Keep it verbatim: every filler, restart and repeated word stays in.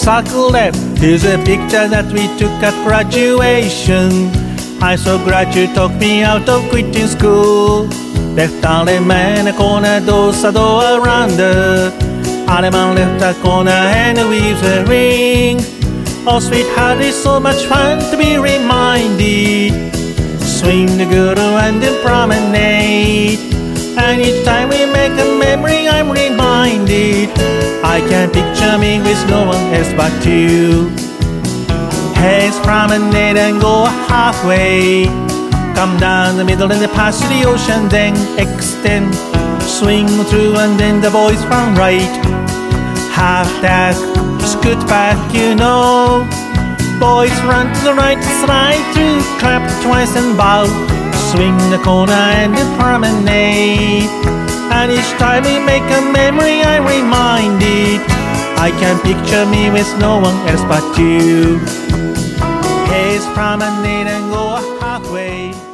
circle left. Here's a picture that we took at graduation. I'm so glad you talked me out of quitting school. Left arm and a corner, doors a door around her. Arm and left a corner and weaves a ring. Oh sweetheart, it's so much fun to be reminded. Swing the guru and then promenade. Anytime we make a memory, I'm reminded. I can picture me with no one else but you. Heads promenade and go halfway. Come down the middle and pass the ocean, then extend. Swing through and then the boys from right. Half that, scoot back, you know. Boys run to the right, slide through, clap twice and bow. Swing the corner and the promenade. And each time we make a memory, I'm reminded. I can picture me with no one else but you. Heads promenade and go halfway.